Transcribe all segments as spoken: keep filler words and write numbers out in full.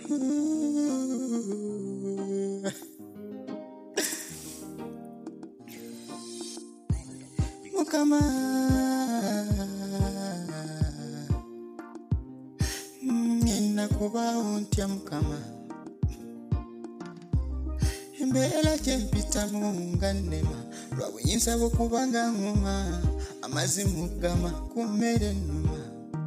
Mukama nina kuba untya mukama Mbela chempita munga nema lwabuyinza bw'okubanga nguma amazimu gama kumere numa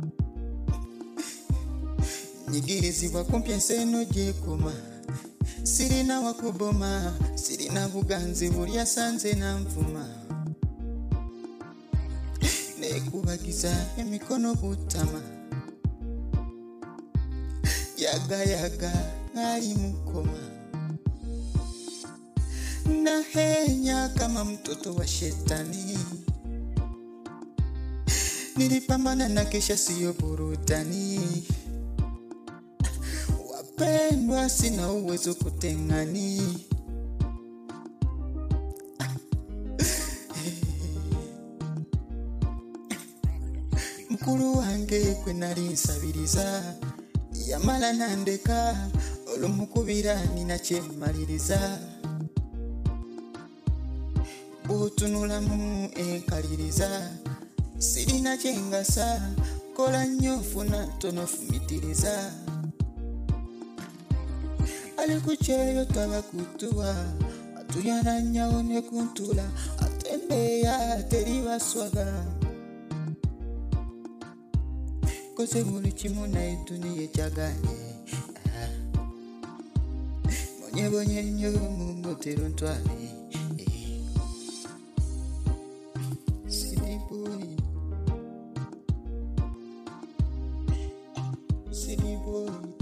nyigirizibwa kumpi enseno gyekoma sirina wakuboma sirina buganzi buli asanze nanvuma nekubagiza emikono butama yaga yaga ngali mukoma nahenya kama mtoto wa shetani nilipambana na kesha siyo burudani wapendwa sina uwezo kutengani mkuru wange kwe nali nsabiriza yamala nandeka olumukubira ninachemaliriza utunulamu enkaliriza sirina kyengasa kola nnyo funa tonofumitiriza ali kucheyo tabakutuwa atuyana nyawo ne kuntula atembeya teribaswaga koze buli kimu naye duniya ekyaganye monyebonye nnyo mu motero ntwale City boy, city boy.